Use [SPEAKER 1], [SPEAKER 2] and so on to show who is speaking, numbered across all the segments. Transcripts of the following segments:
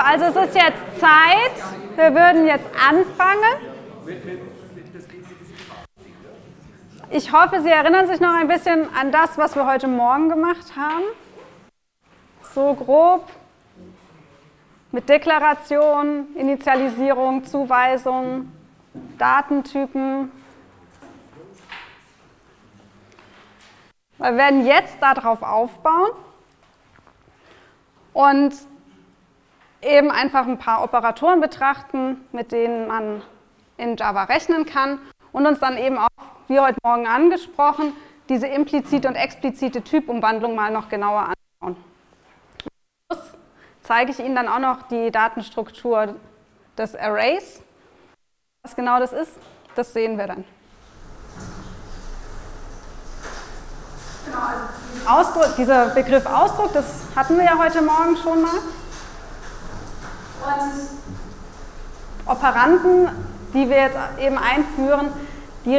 [SPEAKER 1] also es ist jetzt Zeit. Wir würden jetzt anfangen. Ich hoffe, Sie erinnern sich noch ein bisschen an das, was wir heute Morgen gemacht haben. So grob mit Deklaration, Initialisierung, Zuweisung, Datentypen. Wir werden jetzt darauf aufbauen und eben einfach ein paar Operatoren betrachten, mit denen man in Java rechnen kann und uns dann eben auch, wie heute Morgen angesprochen, diese implizite und explizite Typumwandlung mal noch genauer anschauen. Am Schluss zeige ich Ihnen dann auch noch die Datenstruktur des Arrays. Was genau das ist, das sehen wir dann. Genau, also dieser Begriff Ausdruck, das hatten wir ja heute Morgen schon mal. Und Operanden, die wir jetzt eben einführen, die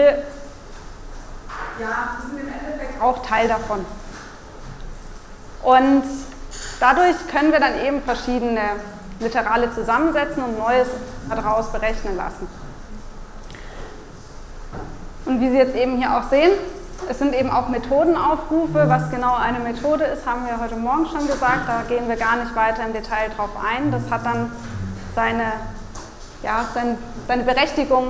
[SPEAKER 1] sind im Endeffekt auch Teil davon. Und dadurch können wir dann eben verschiedene Literale zusammensetzen und Neues daraus berechnen lassen. Und wie Sie jetzt eben hier auch sehen, es sind eben auch Methodenaufrufe. Was genau eine Methode ist, haben wir heute Morgen schon gesagt. Da gehen wir gar nicht weiter im Detail drauf ein. Das hat dann seine Berechtigung.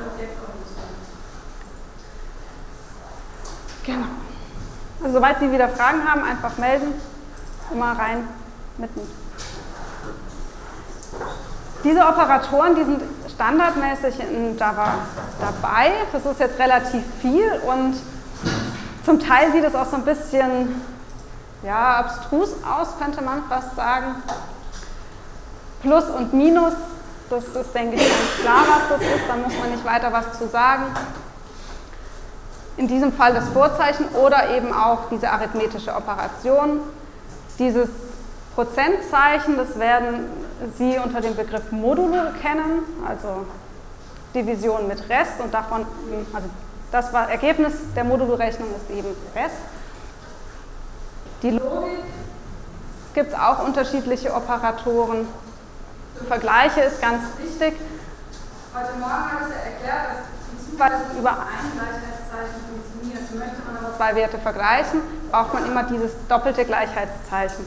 [SPEAKER 1] Genau. Also sobald Sie wieder Fragen haben, einfach melden. Immer rein mitten. Diese Operatoren, die sind standardmäßig in Java dabei. Das ist jetzt relativ viel und zum Teil sieht es auch so ein bisschen abstrus aus, könnte man fast sagen. Plus und Minus, das ist, denke ich, ganz klar, was das ist. Da muss man nicht weiter was zu sagen. In diesem Fall das Vorzeichen oder eben auch diese arithmetische Operation. Dieses Prozentzeichen, das werden Sie unter dem Begriff Modulo kennen, also Division mit Rest und davon, also das Ergebnis der Modulo-Rechnung ist eben Rest. Die Logik gibt es auch unterschiedliche Operatoren. Für Vergleiche ist ganz wichtig. Heute Morgen habe ich ja erklärt, dass die Zuweisung über ein Gleichheitszeichen funktioniert. Möchte man aber zwei Werte vergleichen, braucht man immer dieses doppelte Gleichheitszeichen.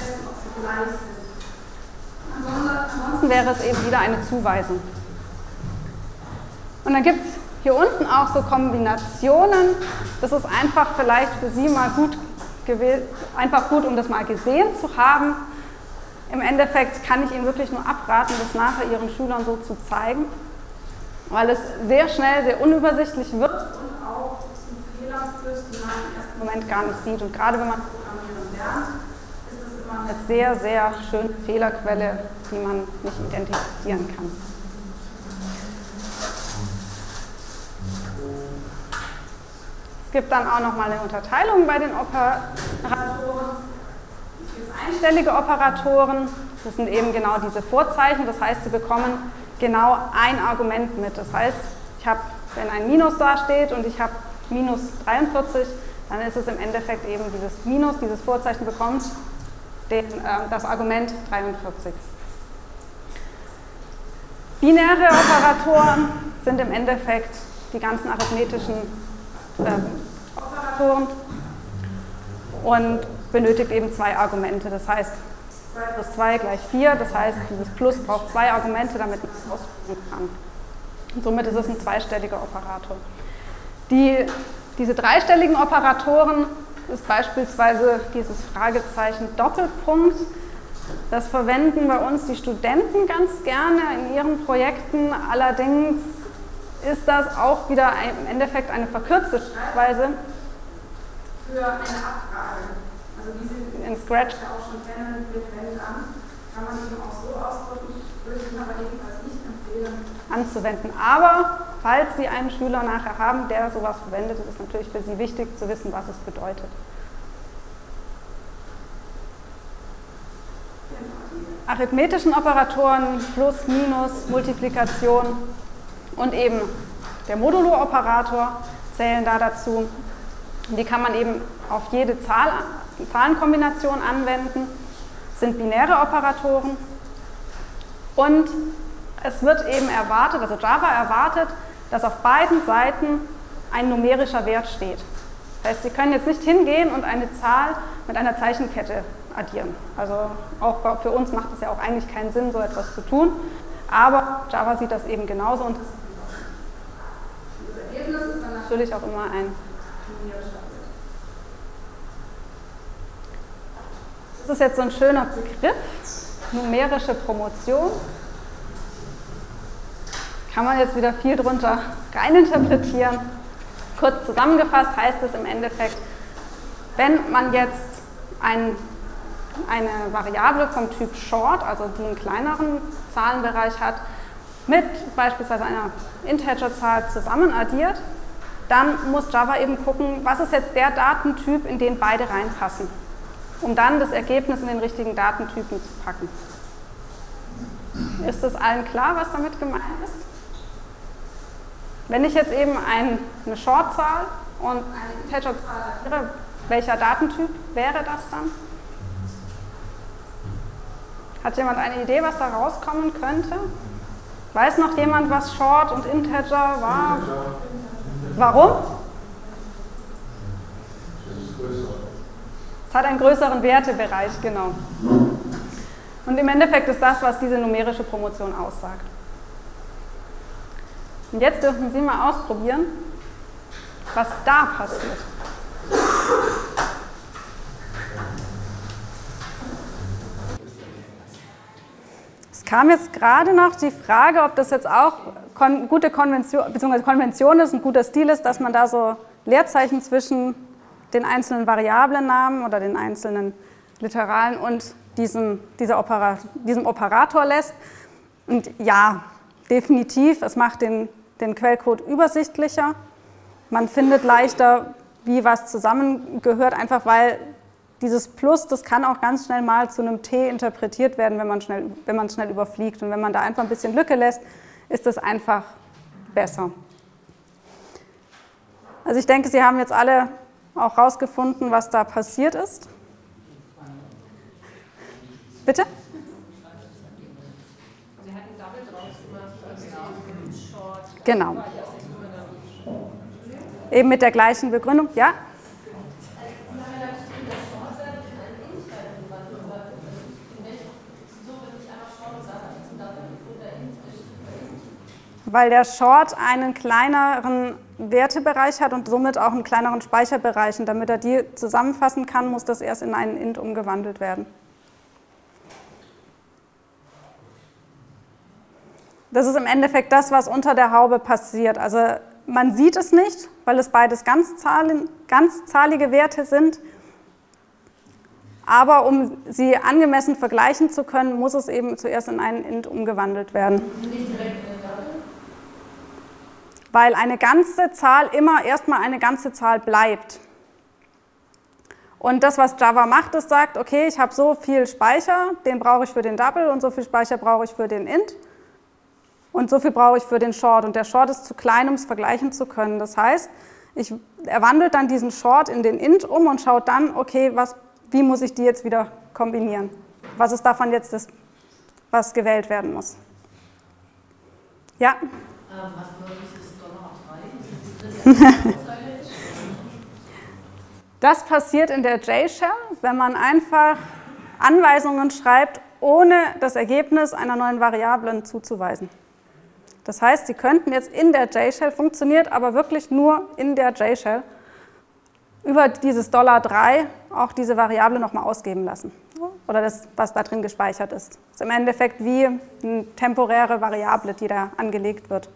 [SPEAKER 1] Ansonsten wäre es eben wieder eine Zuweisung. Und dann gibt es hier unten auch so Kombinationen. Das ist einfach vielleicht für Sie mal gut gewählt, einfach gut, um das mal gesehen zu haben. Im Endeffekt kann ich Ihnen wirklich nur abraten, das nachher Ihren Schülern so zu zeigen, weil es sehr schnell sehr unübersichtlich wird und auch zu Fehlern führt, die man im ersten Moment gar nicht sieht. Und gerade wenn man Programmieren lernt, ist es immer eine sehr, sehr schöne Fehlerquelle, die man nicht identifizieren kann. Es gibt dann auch nochmal eine Unterteilung bei den Operatoren. Es gibt einstellige Operatoren, das sind eben genau diese Vorzeichen, das heißt, Sie bekommen genau ein Argument mit. Das heißt, wenn ein Minus da steht und ich habe minus 43, dann ist es im Endeffekt eben dieses Minus, dieses Vorzeichen bekommt das Argument 43. Binäre Operatoren sind im Endeffekt die ganzen arithmetischen Operatoren und benötigt eben zwei Argumente. Das heißt, 2 plus 2 gleich 4. Das heißt, dieses Plus braucht zwei Argumente, damit man es ausführen kann. Und somit ist es ein zweistelliger Operator. Diese dreistelligen Operatoren ist beispielsweise dieses Fragezeichen Doppelpunkt. Das verwenden bei uns die Studenten ganz gerne in ihren Projekten. Allerdings ist das auch wieder im Endeffekt eine verkürzte Schreibweise für eine Abfrage. Also wie Sie in Scratch auch schon kennen, mit Welt an, kann man eben auch so ausdrücken, würde ich Ihnen aber jedenfalls nicht empfehlen, anzuwenden. Aber falls Sie einen Schüler nachher haben, der sowas verwendet, ist es natürlich für Sie wichtig zu wissen, was es bedeutet. Arithmetischen Operatoren, Plus, Minus, Multiplikation und eben der Modulo-Operator zählen da dazu. Die kann man eben auf jede Zahlenkombination anwenden, sind binäre Operatoren. Und es wird eben erwartet, also Java erwartet, dass auf beiden Seiten ein numerischer Wert steht. Das heißt, Sie können jetzt nicht hingehen und eine Zahl mit einer Zeichenkette addieren. Also auch für uns macht es ja auch eigentlich keinen Sinn, so etwas zu tun. Aber Java sieht das eben genauso. Und das Ergebnis ist dann natürlich auch immer ein numerischer Wert. Das ist jetzt so ein schöner Begriff, numerische Promotion. Kann man jetzt wieder viel drunter reininterpretieren. Kurz zusammengefasst heißt es im Endeffekt, wenn man jetzt eine Variable vom Typ Short, also die einen kleineren Zahlenbereich hat, mit beispielsweise einer Integerzahl zusammen addiert, dann muss Java eben gucken, was ist jetzt der Datentyp, in den beide reinpassen, um dann das Ergebnis in den richtigen Datentypen zu packen. Ist es allen klar, was damit gemeint ist? Wenn ich jetzt eben eine Short-Zahl und eine Integer-Zahl addiere, welcher Datentyp wäre das dann? Hat jemand eine Idee, was da rauskommen könnte? Weiß noch jemand, was Short und Integer war? Warum? Es hat einen größeren Wertebereich, genau. Und im Endeffekt ist das, was diese numerische Promotion aussagt. Und jetzt dürfen Sie mal ausprobieren, was da passiert. Es kam jetzt gerade noch die Frage, ob das jetzt auch gute Konvention, beziehungsweise Konvention ist, ein guter Stil ist, dass man da so Leerzeichen zwischen den einzelnen Variablennamen oder den einzelnen Literalen und diesem Operator lässt. Und ja, definitiv, es macht den Quellcode übersichtlicher. Man findet leichter, wie was zusammengehört, einfach weil dieses Plus, das kann auch ganz schnell mal zu einem T interpretiert werden, wenn man schnell überfliegt. Und wenn man da einfach ein bisschen Lücke lässt, ist das einfach besser. Also ich denke, Sie haben jetzt alle auch rausgefunden, was da passiert ist. Bitte? Genau. Eben mit der gleichen Begründung, ja? Weil der Short einen kleineren Wertebereich hat und somit auch einen kleineren Speicherbereich. Und damit er die zusammenfassen kann, muss das erst in einen Int umgewandelt werden. Das ist im Endeffekt das, was unter der Haube passiert. Also man sieht es nicht, weil es beides ganzzahlige Werte sind. Aber um sie angemessen vergleichen zu können, muss es eben zuerst in einen Int umgewandelt werden. Weil eine ganze Zahl immer erstmal eine ganze Zahl bleibt. Und das, was Java macht, ist, sagt, okay, ich habe so viel Speicher, den brauche ich für den Double und so viel Speicher brauche ich für den Int. Und so viel brauche ich für den Short. Und der Short ist zu klein, um es vergleichen zu können. Das heißt, er wandelt dann diesen Short in den Int um und schaut dann, okay, wie muss ich die jetzt wieder kombinieren? Was ist davon jetzt das, was gewählt werden muss? Ja?
[SPEAKER 2] Was bedeutet das $3?
[SPEAKER 1] Das passiert in der J-Shell, wenn man einfach Anweisungen schreibt, ohne das Ergebnis einer neuen Variable zuzuweisen. Das heißt, Sie könnten jetzt in der J-Shell, funktioniert aber wirklich nur in der J-Shell, über dieses $3 auch diese Variable nochmal ausgeben lassen. Oder das, was da drin gespeichert ist. Das ist im Endeffekt wie eine temporäre Variable, die da angelegt wird.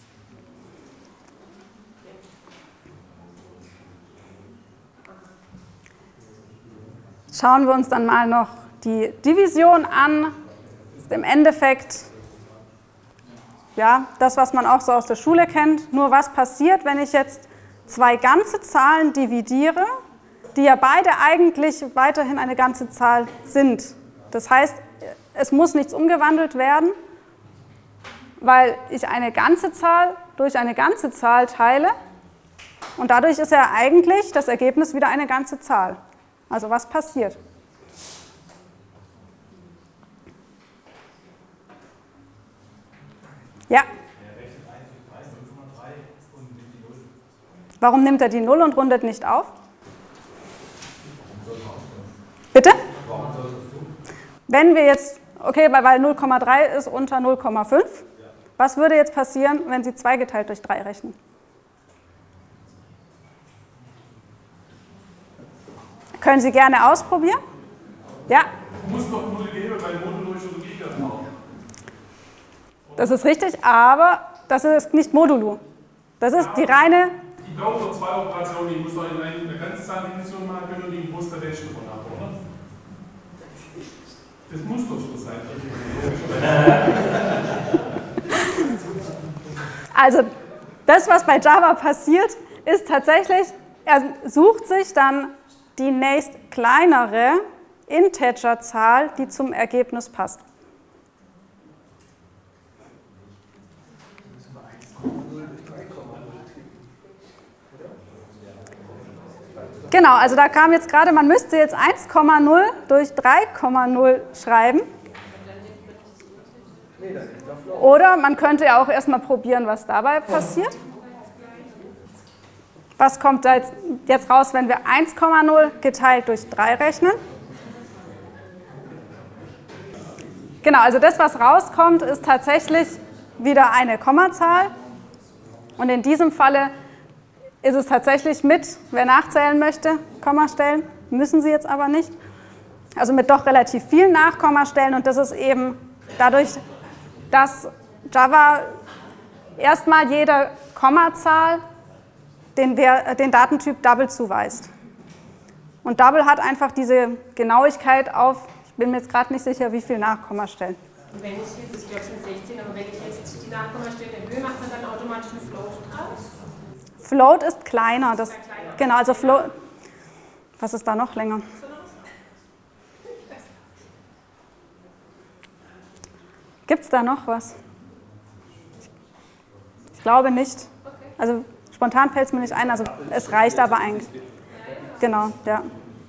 [SPEAKER 1] Schauen wir uns dann mal noch die Division an. Das ist im Endeffekt ja, das, was man auch so aus der Schule kennt. Nur was passiert, wenn ich jetzt zwei ganze Zahlen dividiere, die ja beide eigentlich weiterhin eine ganze Zahl sind. Das heißt, es muss nichts umgewandelt werden, weil ich eine ganze Zahl durch eine ganze Zahl teile und dadurch ist ja eigentlich das Ergebnis wieder eine ganze Zahl. Also was passiert? Ja. Warum nimmt er die 0 und rundet nicht auf? Bitte? Wenn wir jetzt, okay, weil 0,3 ist unter 0,5, was würde jetzt passieren, wenn Sie 2 geteilt durch 3 rechnen? Können Sie gerne ausprobieren? Ja?
[SPEAKER 3] Muss doch Null geben, weil Modulo schon Gegenwert haben.
[SPEAKER 1] Das ist richtig, aber das ist nicht Modulo. Das ist die reine...
[SPEAKER 3] Ich brauche doch 2 Operationen, ich muss doch in eine Ganzzahldefinition machen können und ich muss der Rest davon ab, oder? Das muss doch so sein.
[SPEAKER 1] Also, das, was bei Java passiert, ist tatsächlich, er sucht sich dann die nächst kleinere Integerzahl, die zum Ergebnis passt. Genau, also da kam jetzt gerade, man müsste jetzt 1,0 durch 3,0 schreiben. Oder man könnte ja auch erstmal probieren, was dabei passiert. Was kommt da jetzt raus, wenn wir 1,0 geteilt durch 3 rechnen? Genau, also das, was rauskommt, ist tatsächlich wieder eine Kommazahl. Und in diesem Falle ist es tatsächlich mit, wer nachzählen möchte, Kommastellen, müssen Sie jetzt aber nicht. Also mit doch relativ vielen Nachkommastellen, und das ist eben dadurch, dass Java erstmal jeder Kommazahl den Datentyp Double zuweist. Und Double hat einfach diese Genauigkeit auf, ich bin mir jetzt gerade nicht sicher, wie viele Nachkommastellen.
[SPEAKER 4] Und wenn ich jetzt, ich glaube es sind 16, aber wenn ich jetzt die Nachkommastellen erhöhe, macht man dann automatisch eine Float draus?
[SPEAKER 1] Float ist kleiner. Das, genau, also Float. Was ist da noch länger? Gibt es da noch was? Ich glaube nicht. Also spontan fällt es mir nicht ein, also es reicht aber eigentlich. Genau, ja.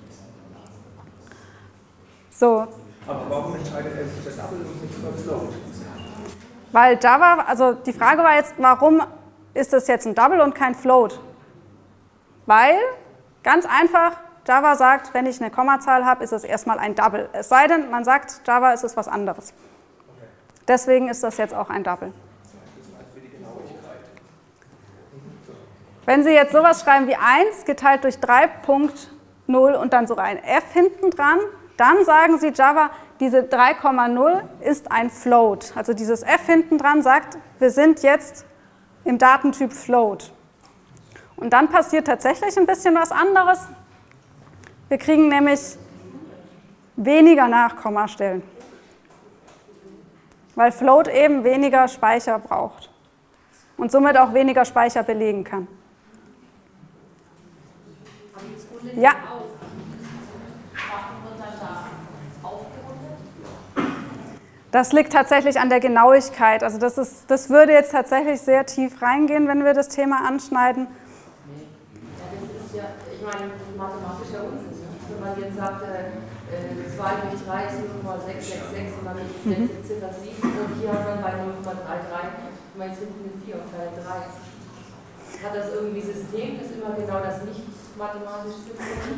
[SPEAKER 1] So.
[SPEAKER 5] Aber warum entscheidet er sich für Double und nicht für Float?
[SPEAKER 1] Weil Java, also die Frage war jetzt, warum ist das jetzt ein Double und kein Float? Weil, ganz einfach, Java sagt, wenn ich eine Kommazahl habe, ist es erstmal ein Double. Es sei denn, man sagt, Java ist es was anderes. Deswegen ist das jetzt auch ein Double. Wenn Sie jetzt sowas schreiben wie 1 geteilt durch 3.0 und dann sogar ein f hinten dran, dann sagen Sie Java, diese 3,0 ist ein Float. Also dieses f hinten dran sagt, wir sind jetzt im Datentyp Float. Und dann passiert tatsächlich ein bisschen was anderes. Wir kriegen nämlich weniger Nachkommastellen, weil Float eben weniger Speicher braucht und somit auch weniger Speicher belegen kann. Ja. Das liegt tatsächlich an der Genauigkeit. Also das würde jetzt tatsächlich sehr tief reingehen, wenn wir das Thema anschneiden.
[SPEAKER 2] Ja, das ist ja, ich meine, mathematischer Unsinn. Wenn man jetzt sagt, 2 durch 3 ist 0,666 und dann ist die letzte Ziffer 7 und hier hat man bei 0,33, man ist hinten eine 4 und Teil 3. Hat das irgendwie System, ist immer genau das nicht mathematische System?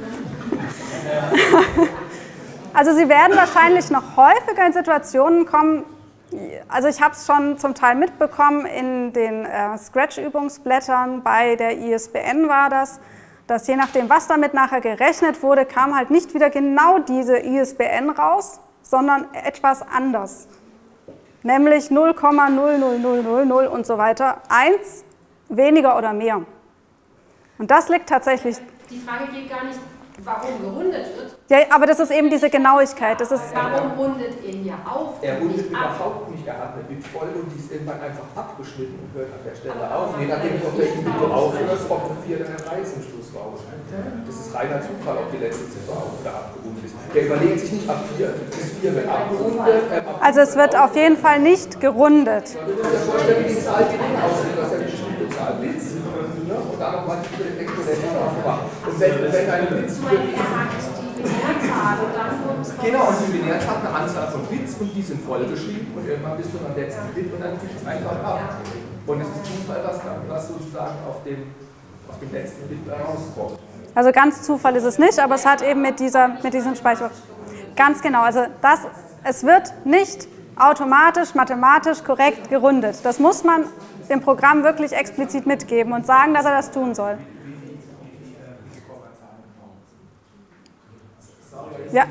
[SPEAKER 1] Also Sie werden wahrscheinlich noch häufiger in Situationen kommen, also ich habe es schon zum Teil mitbekommen in den Scratch-Übungsblättern, bei der ISBN war das, dass je nachdem, was damit nachher gerechnet wurde, kam halt nicht wieder genau diese ISBN raus, sondern etwas anders. Nämlich 0,00000 und so weiter, 1 weniger oder mehr. Und das liegt tatsächlich...
[SPEAKER 4] Die Frage geht gar nicht, warum gerundet wird.
[SPEAKER 1] Ja, aber das ist eben diese Genauigkeit. Das ist
[SPEAKER 4] warum rundet er ja auf?
[SPEAKER 5] Er rundet
[SPEAKER 4] nicht ab?
[SPEAKER 5] überhaupt nicht, er hat eine Bit voll und die ist irgendwann einfach abgeschnitten und hört an der Stelle auf. Je nachdem, ob welchen Bit du aufhörst, kommt eine 4 dann 3 zum Schluss raus. Das ist reiner Zufall, ob die letzte Ziffer auf oder abgerundet ist. Der überlegt sich nicht ab 4, bis 4 wird abgerundet.
[SPEAKER 1] Also es wird auf jeden Fall nicht gerundet.
[SPEAKER 5] Man muss sich vorstellen, wie die Zahl gering aussieht, was ja die bestimmte Zahl Bits. Und dann nochmal die exponentiell aufmachen. Und wenn eine Bits
[SPEAKER 4] Er sagt, die Binärzahl und dann kommt es.
[SPEAKER 5] Genau, und die Binärzahl hat eine Anzahl von Bits und die sind vollgeschrieben und irgendwann bist du beim letzten Bit und dann kriegst du es einfach ab. Und es ist Zufall, was sozusagen auf dem letzten Bit rauskommt.
[SPEAKER 1] Also ganz Zufall ist es nicht, aber es hat eben mit diesem Speicher. Ganz genau, also es wird nicht automatisch, mathematisch korrekt gerundet. Das muss man dem Programm wirklich explizit mitgeben und sagen, dass er das tun soll. Ja.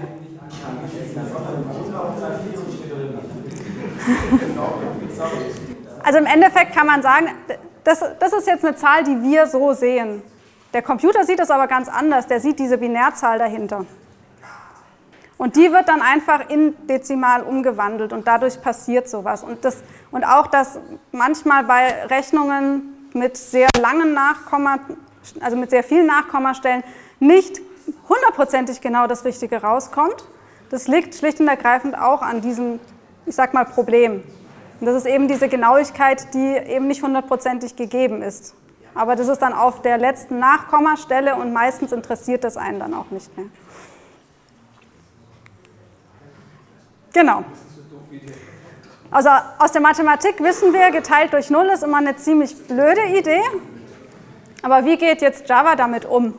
[SPEAKER 1] Also im Endeffekt kann man sagen, das ist jetzt eine Zahl, die wir so sehen. Der Computer sieht das aber ganz anders, der sieht diese Binärzahl dahinter. Und die wird dann einfach in Dezimal umgewandelt und dadurch passiert sowas. Und auch, dass manchmal bei Rechnungen mit sehr langen also mit sehr vielen Nachkommastellen nicht hundertprozentig genau das Richtige rauskommt, das liegt schlicht und ergreifend auch an diesem, ich sag mal, Problem. Und das ist eben diese Genauigkeit, die eben nicht hundertprozentig gegeben ist. Aber das ist dann auf der letzten Nachkommastelle und meistens interessiert das einen dann auch nicht mehr. Genau. Also aus der Mathematik wissen wir, geteilt durch 0 ist immer eine ziemlich blöde Idee. Aber wie geht jetzt Java damit um?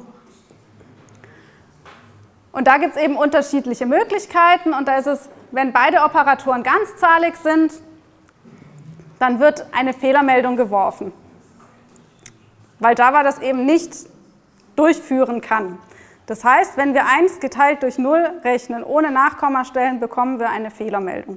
[SPEAKER 1] Und da gibt es eben unterschiedliche Möglichkeiten. Und da ist es, wenn beide Operatoren ganzzahlig sind, dann wird eine Fehlermeldung geworfen. Weil Java das eben nicht durchführen kann. Das heißt, wenn wir 1 geteilt durch 0 rechnen, ohne Nachkommastellen, bekommen wir eine Fehlermeldung.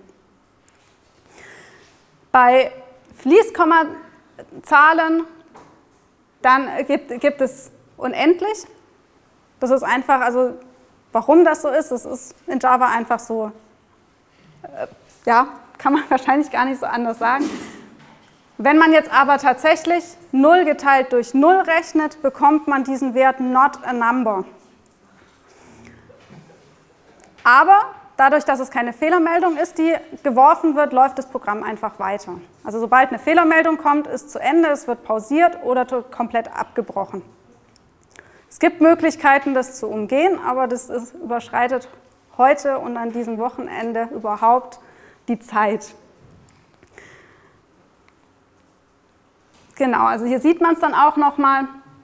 [SPEAKER 1] Bei Fließkommazahlen dann gibt es unendlich. Das ist einfach, also warum das so ist, das ist in Java einfach so, ja, kann man wahrscheinlich gar nicht so anders sagen. Wenn man jetzt aber tatsächlich 0 geteilt durch 0 rechnet, bekommt man diesen Wert not a number. Aber dadurch, dass es keine Fehlermeldung ist, die geworfen wird, läuft das Programm einfach weiter. Also sobald eine Fehlermeldung kommt, ist zu Ende, es wird pausiert oder komplett abgebrochen. Es gibt Möglichkeiten, das zu umgehen, aber das überschreitet heute und an diesem Wochenende überhaupt die Zeit. Genau, also hier sieht man es dann auch nochmal.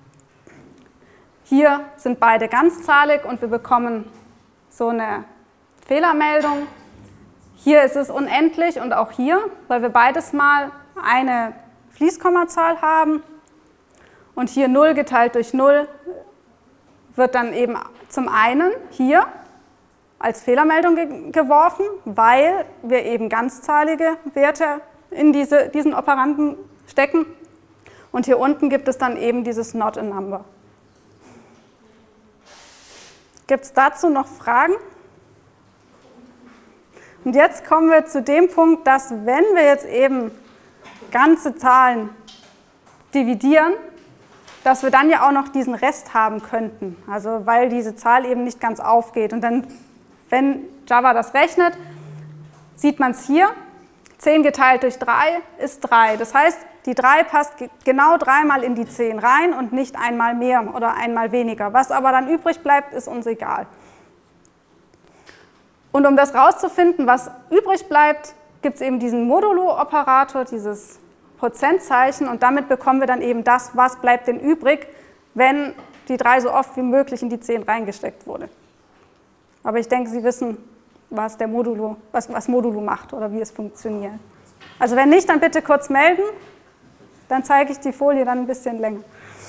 [SPEAKER 1] Hier sind beide ganzzahlig und wir bekommen so eine Fehlermeldung. Hier ist es unendlich und auch hier, weil wir beides mal eine Fließkommazahl haben. Und hier 0 geteilt durch 0 wird dann eben zum einen hier als Fehlermeldung geworfen, weil wir eben ganzzahlige Werte in diesen Operanden stecken. Und hier unten gibt es dann eben dieses not a number. Gibt es dazu noch Fragen? Und jetzt kommen wir zu dem Punkt, dass wenn wir jetzt eben ganze Zahlen dividieren, dass wir dann ja auch noch diesen Rest haben könnten. Also weil diese Zahl eben nicht ganz aufgeht. Und dann, wenn Java das rechnet, sieht man es hier. 10 geteilt durch 3 ist 3. Das heißt, die 3 passt genau 3-mal in die 10 rein und nicht einmal mehr oder einmal weniger. Was aber dann übrig bleibt, ist uns egal. Und um das rauszufinden, was übrig bleibt, gibt es eben diesen Modulo-Operator, dieses Prozentzeichen, und damit bekommen wir dann eben das, was bleibt denn übrig, wenn die 3 so oft wie möglich in die 10 reingesteckt wurde. Aber ich denke, Sie wissen, was Modulo macht oder wie es funktioniert. Also wenn nicht, dann bitte kurz melden, dann zeige ich die Folie dann ein bisschen länger.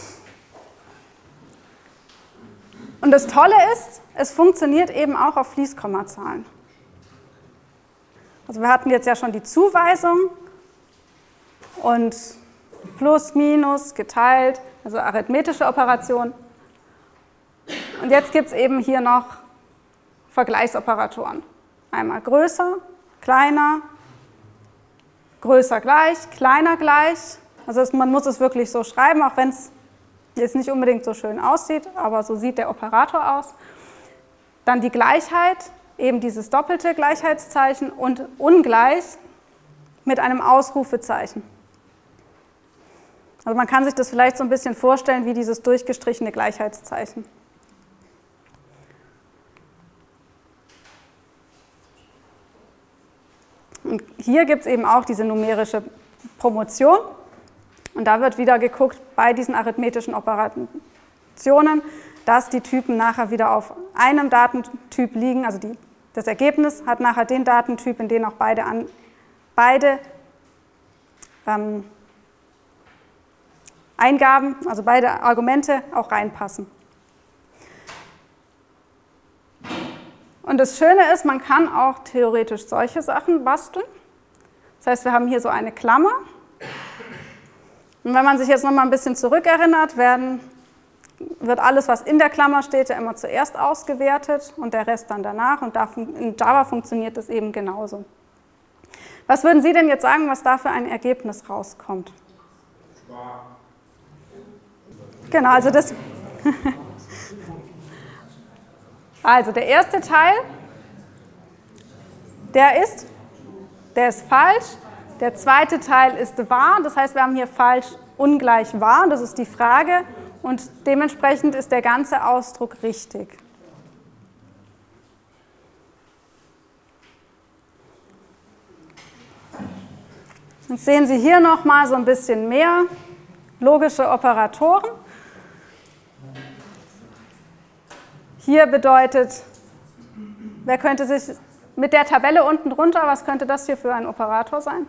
[SPEAKER 1] Und das Tolle ist, es funktioniert eben auch auf Fließkommazahlen. Also wir hatten jetzt ja schon die Zuweisung und plus, minus, geteilt, also arithmetische Operation. Und jetzt gibt es eben hier noch Vergleichsoperatoren. Einmal größer, kleiner, größer gleich, kleiner gleich. Also man muss es wirklich so schreiben, auch wenn es jetzt nicht unbedingt so schön aussieht, aber so sieht der Operator aus. Dann die Gleichheit, eben dieses doppelte Gleichheitszeichen, und ungleich mit einem Ausrufezeichen. Also man kann sich das vielleicht so ein bisschen vorstellen wie dieses durchgestrichene Gleichheitszeichen. Und hier gibt es eben auch diese numerische Promotion. Und da wird wieder geguckt bei diesen arithmetischen Operationen, dass die Typen nachher wieder auf einem Datentyp liegen. Also das Ergebnis hat nachher den Datentyp, in den auch beide Eingaben, also beide Argumente auch reinpassen. Und das Schöne ist, man kann auch theoretisch solche Sachen basteln. Das heißt, wir haben hier so eine Klammer. Und wenn man sich jetzt noch mal ein bisschen zurückerinnert, wird alles, was in der Klammer steht, ja immer zuerst ausgewertet und der Rest dann danach. Und in Java funktioniert das eben genauso. Was würden Sie denn jetzt sagen, was da für ein Ergebnis rauskommt? Genau, also das. Also der erste Teil, der ist falsch. Der zweite Teil ist wahr. Das heißt, wir haben hier falsch ungleich wahr. Das ist die Frage. Und dementsprechend ist der ganze Ausdruck richtig. Jetzt sehen Sie hier nochmal so ein bisschen mehr logische Operatoren. Hier bedeutet, wer könnte sich mit der Tabelle unten drunter, was könnte das hier für ein Operator sein?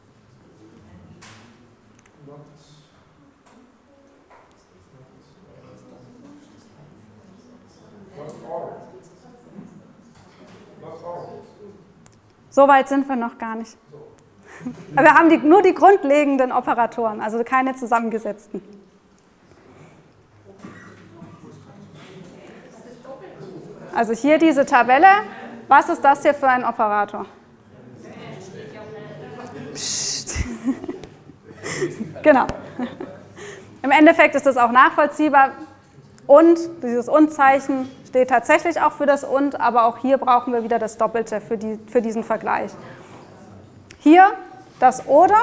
[SPEAKER 1] So weit sind wir noch gar nicht. Aber wir haben nur die grundlegenden Operatoren, also keine zusammengesetzten. Also hier diese Tabelle, was ist das hier für ein Operator? Psst. Genau. Im Endeffekt ist das auch nachvollziehbar. Und dieses Und-Zeichen steht tatsächlich auch für das Und, aber auch hier brauchen wir wieder das Doppelte für diesen Vergleich. Hier das Oder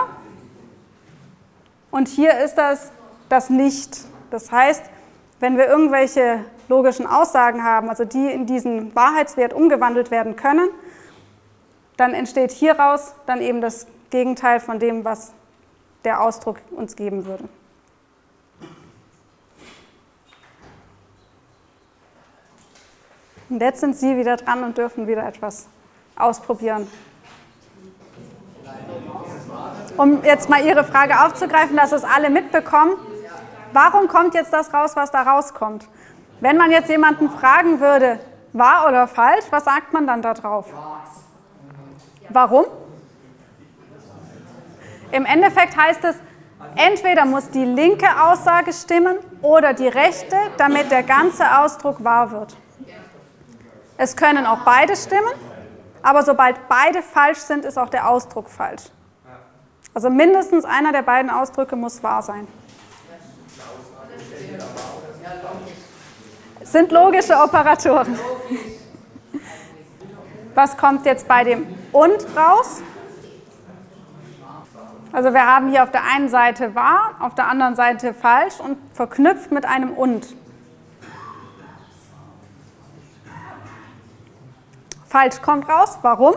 [SPEAKER 1] und hier ist das Nicht. Das heißt, wenn wir irgendwelche logischen Aussagen haben, also die in diesen Wahrheitswert umgewandelt werden können, dann entsteht hieraus dann eben das Gegenteil von dem, was der Ausdruck uns geben würde. Und jetzt sind Sie wieder dran und dürfen wieder etwas ausprobieren. Um jetzt mal Ihre Frage aufzugreifen, dass es alle mitbekommen, warum kommt jetzt das raus, was da rauskommt? Wenn man jetzt jemanden fragen würde, wahr oder falsch, was sagt man dann da drauf? Warum? Im Endeffekt heißt es, entweder muss die linke Aussage stimmen oder die rechte, damit der ganze Ausdruck wahr wird. Es können auch beide stimmen, aber sobald beide falsch sind, ist auch der Ausdruck falsch. Also mindestens einer der beiden Ausdrücke muss wahr sein. Es sind logische Operatoren. Was kommt jetzt bei dem Und raus? Also wir haben hier auf der einen Seite wahr, auf der anderen Seite falsch und verknüpft mit einem Und. Falsch kommt raus. Warum?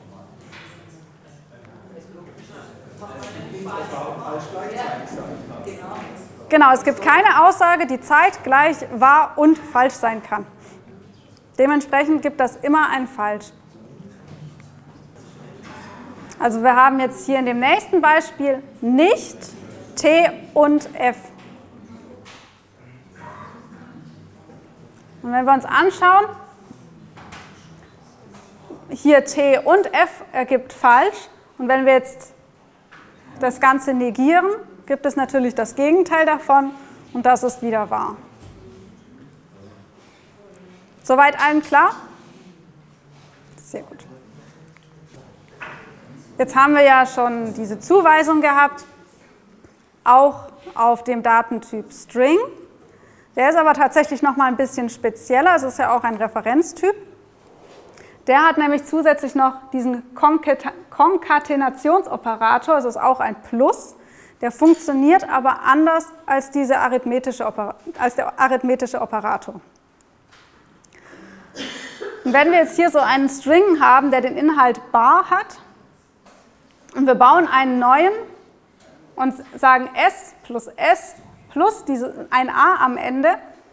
[SPEAKER 1] Genau, es gibt keine Aussage, die zeitgleich wahr und falsch sein kann. Dementsprechend gibt das immer ein Falsch. Also wir haben jetzt hier in dem nächsten Beispiel nicht T und F. Und wenn wir uns anschauen, hier T und F ergibt falsch. Und wenn wir jetzt das Ganze negieren, gibt es natürlich das Gegenteil davon und das ist wieder wahr. Soweit allen klar? Sehr gut. Jetzt haben wir ja schon diese Zuweisung gehabt, auch auf dem Datentyp String. Der ist aber tatsächlich nochmal ein bisschen spezieller, es ist ja auch ein Referenztyp. Der hat nämlich zusätzlich noch diesen Konkatenationsoperator, das ist auch ein Plus, der funktioniert aber anders als der arithmetische Operator. Und wenn wir jetzt hier so einen String haben, der den Inhalt bar hat, Und wir bauen einen neuen und sagen S plus ein A am Ende,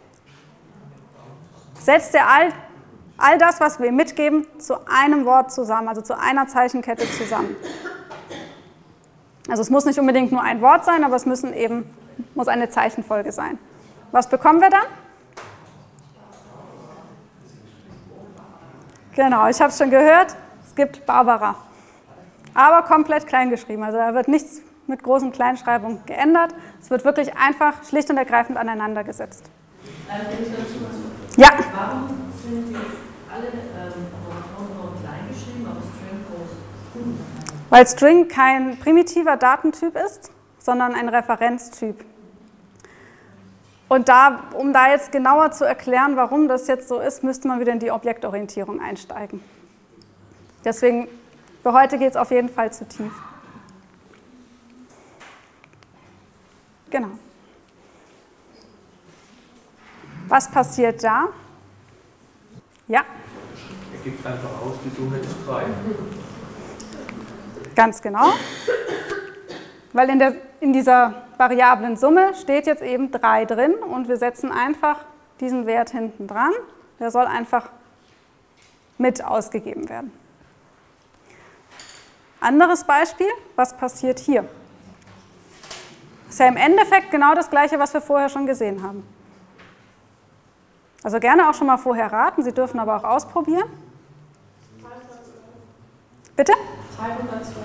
[SPEAKER 1] setzt er all das, was wir mitgeben, zu einem Wort zusammen, also zu einer Zeichenkette zusammen. Also es muss nicht unbedingt nur ein Wort sein, aber es muss eine Zeichenfolge sein. Was bekommen wir dann? Genau, ich habe es schon gehört, es gibt Barbara. Aber komplett klein geschrieben, also da wird nichts mit großen Kleinschreibungen geändert. Es wird wirklich einfach schlicht und ergreifend aneinander gesetzt. Ja.
[SPEAKER 2] Warum sind die alle Operatoren klein geschrieben, aber String groß?
[SPEAKER 1] Weil String kein primitiver Datentyp ist, sondern ein Referenztyp. Und um da jetzt genauer zu erklären, warum das jetzt so ist, müsste man wieder in die Objektorientierung einsteigen. Deswegen, für heute geht es auf jeden Fall zu tief. Genau. Was passiert da? Ja?
[SPEAKER 5] Er gibt einfach aus, die Summe ist 3.
[SPEAKER 1] Ganz genau. Weil in dieser variablen Summe steht jetzt eben 3 drin und wir setzen einfach diesen Wert hinten dran. Der soll einfach mit ausgegeben werden. Anderes Beispiel, was passiert hier? Ist ja im Endeffekt genau das Gleiche, was wir vorher schon gesehen haben. Also gerne auch schon mal vorher raten, Sie dürfen aber auch ausprobieren. Bitte?
[SPEAKER 2] 312.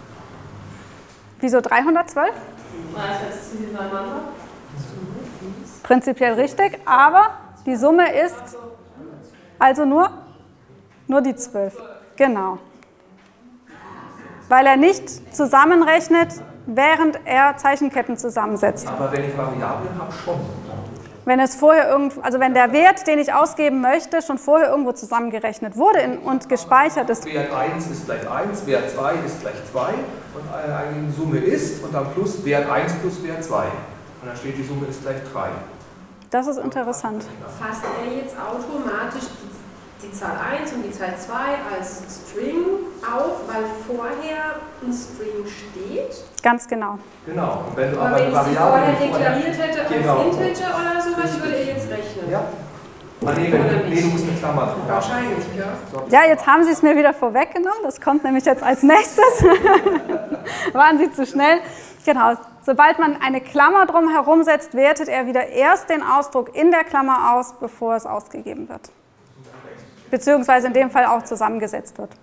[SPEAKER 1] Wieso 312?
[SPEAKER 2] Das sind hintereinander.
[SPEAKER 1] Prinzipiell richtig, aber die Summe ist also nur die 12. Genau. Weil er nicht zusammenrechnet, während er Zeichenketten zusammensetzt.
[SPEAKER 5] Aber wenn ich Variablen habe, schon.
[SPEAKER 1] Wenn wenn der Wert, den ich ausgeben möchte, schon vorher irgendwo zusammengerechnet wurde und gespeichert ist.
[SPEAKER 5] Wert 1 ist gleich 1, Wert 2 ist gleich 2 und eine Summe ist und dann plus Wert 1 plus Wert 2. Und dann steht, die Summe ist gleich 3.
[SPEAKER 1] Das ist interessant.
[SPEAKER 4] Fasst er jetzt automatisch die Zahl 1 und die Zahl 2 als String auf, weil vorher ein String steht?
[SPEAKER 1] Ganz genau.
[SPEAKER 5] Genau. Und wenn du
[SPEAKER 4] Aber wenn ich sie vorher deklariert hätte als
[SPEAKER 5] genau.
[SPEAKER 4] Integer oder sowas, würde er jetzt rechnen?
[SPEAKER 5] Ja. Nee, du musst eine Klammer drin.
[SPEAKER 4] Wahrscheinlich, ja.
[SPEAKER 1] Ja, jetzt haben Sie es mir wieder vorweggenommen. Das kommt nämlich jetzt als nächstes. Waren Sie zu schnell? Genau. Sobald man eine Klammer drum herum setzt, wertet er wieder erst den Ausdruck in der Klammer aus, bevor es ausgegeben wird. Beziehungsweise in dem Fall auch zusammengesetzt wird.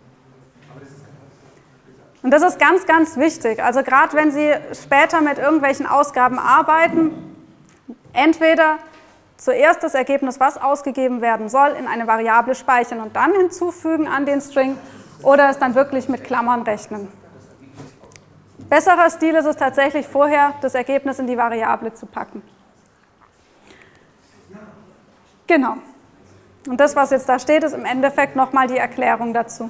[SPEAKER 1] Und das ist ganz, ganz wichtig. Also gerade wenn Sie später mit irgendwelchen Ausgaben arbeiten, entweder zuerst das Ergebnis, was ausgegeben werden soll, in eine Variable speichern und dann hinzufügen an den String oder es dann wirklich mit Klammern rechnen. Besserer Stil ist es tatsächlich, vorher das Ergebnis in die Variable zu packen. Genau. Und das, was jetzt da steht, ist im Endeffekt nochmal die Erklärung dazu.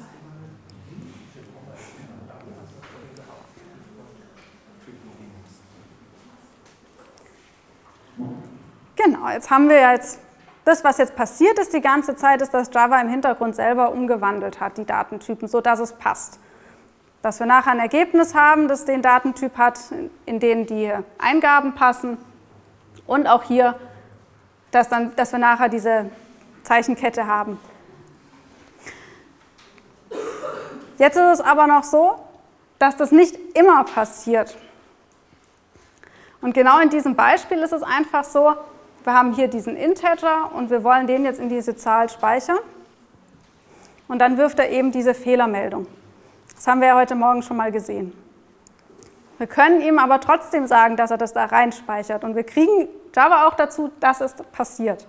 [SPEAKER 1] Genau, jetzt haben wir jetzt, das, was jetzt passiert ist die ganze Zeit, ist, dass Java im Hintergrund selber umgewandelt hat, die Datentypen, sodass es passt. Dass wir nachher ein Ergebnis haben, das den Datentyp hat, in den die Eingaben passen und auch hier, dass wir nachher diese Zeichenkette haben. Jetzt ist es aber noch so, dass das nicht immer passiert. Und genau in diesem Beispiel ist es einfach so, wir haben hier diesen Integer und wir wollen den jetzt in diese Zahl speichern. Und dann wirft er eben diese Fehlermeldung. Das haben wir ja heute Morgen schon mal gesehen. Wir können ihm aber trotzdem sagen, dass er das da reinspeichert. Und wir kriegen Java auch dazu, dass es passiert.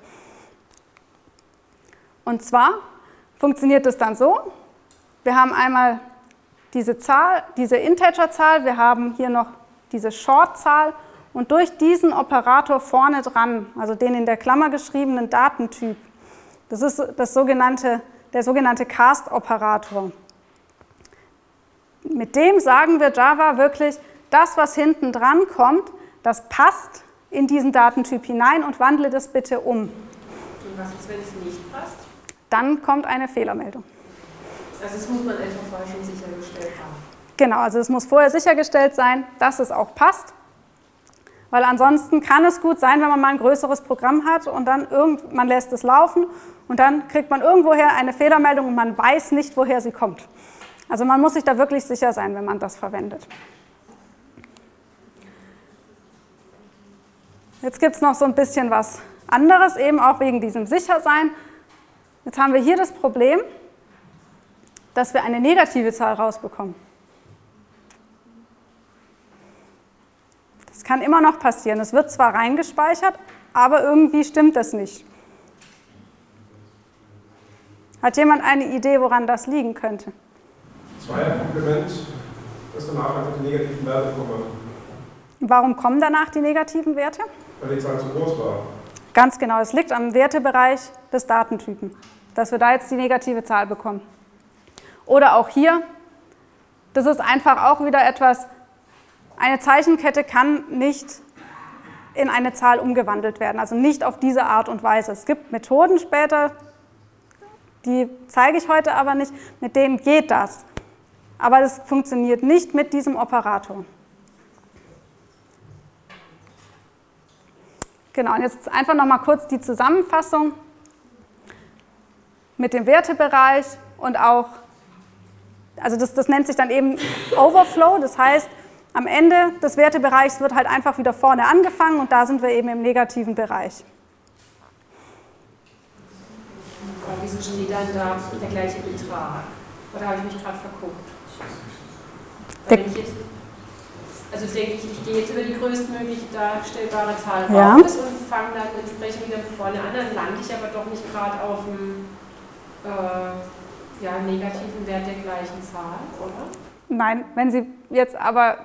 [SPEAKER 1] Und zwar funktioniert es dann so, wir haben einmal diese Zahl, diese Integerzahl, wir haben hier noch diese Short-Zahl und durch diesen Operator vorne dran, also den in der Klammer geschriebenen Datentyp, das ist der sogenannte Cast-Operator. Mit dem sagen wir Java wirklich, das, was hinten dran kommt, das passt in diesen Datentyp hinein und wandle das bitte um.
[SPEAKER 4] Und was ist, wenn es nicht passt?
[SPEAKER 1] Dann kommt eine Fehlermeldung.
[SPEAKER 4] Also das muss man einfach vorher schon sichergestellt haben.
[SPEAKER 1] Genau, also es muss vorher sichergestellt sein, dass es auch passt. Weil ansonsten kann es gut sein, wenn man mal ein größeres Programm hat und dann man lässt es laufen und dann kriegt man irgendwoher eine Fehlermeldung und man weiß nicht, woher sie kommt. Also man muss sich da wirklich sicher sein, wenn man das verwendet. Jetzt gibt es noch so ein bisschen was anderes, eben auch wegen diesem Sichersein. Jetzt haben wir hier das Problem, dass wir eine negative Zahl rausbekommen. Das kann immer noch passieren. Es wird zwar reingespeichert, aber irgendwie stimmt das nicht. Hat jemand eine Idee, woran das liegen könnte?
[SPEAKER 6] Zweierkomplement, dass danach einfach die negativen Werte kommen.
[SPEAKER 1] Warum kommen danach die negativen Werte?
[SPEAKER 6] Weil die Zahl zu groß war.
[SPEAKER 1] Ganz genau, es liegt am Wertebereich des Datentypen, dass wir da jetzt die negative Zahl bekommen. Oder auch hier, das ist einfach auch wieder etwas, eine Zeichenkette kann nicht in eine Zahl umgewandelt werden, also nicht auf diese Art und Weise. Es gibt Methoden später, die zeige ich heute aber nicht, mit denen geht das. Aber das funktioniert nicht mit diesem Operator. Genau, und jetzt einfach nochmal kurz die Zusammenfassung mit dem Wertebereich und auch, also das nennt sich dann eben Overflow, das heißt, am Ende des Wertebereichs wird halt einfach wieder vorne angefangen und da sind wir eben im negativen Bereich.
[SPEAKER 4] Aber wieso steht dann da der gleiche Betrag? Oder habe ich mich gerade verguckt? Wenn ich jetzt, also denke ich gehe jetzt über die größtmögliche darstellbare Zahl raus und fange dann entsprechend wieder vorne an, dann lande ich aber doch nicht gerade auf dem negativen Wert der gleichen Zahl, oder?
[SPEAKER 1] Nein, wenn Sie jetzt aber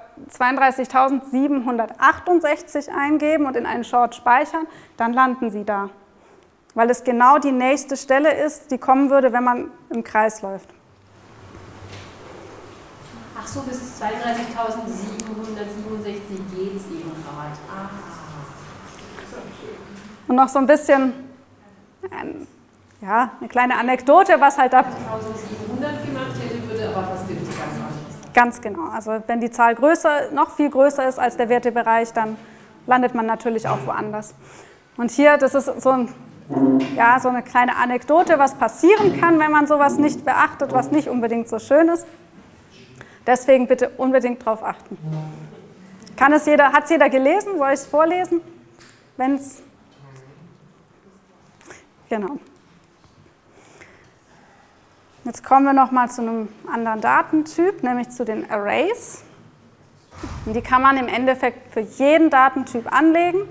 [SPEAKER 1] 32.768 eingeben und in einen Short speichern, dann landen Sie da. Weil es genau die nächste Stelle ist, die kommen würde, wenn man im Kreis läuft.
[SPEAKER 4] Ach so, bis 32.767 geht es eben gerade.
[SPEAKER 1] Und noch so ein bisschen, eine kleine Anekdote, was halt da...
[SPEAKER 4] 1700 gemacht hätte, würde aber was ganz anderes.
[SPEAKER 1] Ganz genau. Also wenn die Zahl noch viel größer ist als der Wertebereich, dann landet man natürlich auch woanders. Und hier, das ist so eine kleine Anekdote, was passieren kann, wenn man sowas nicht beachtet, was nicht unbedingt so schön ist. Deswegen bitte unbedingt darauf achten. Hat es jeder gelesen? Soll ich es vorlesen? Genau. Jetzt kommen wir noch mal zu einem anderen Datentyp, nämlich zu den Arrays. Und die kann man im Endeffekt für jeden Datentyp anlegen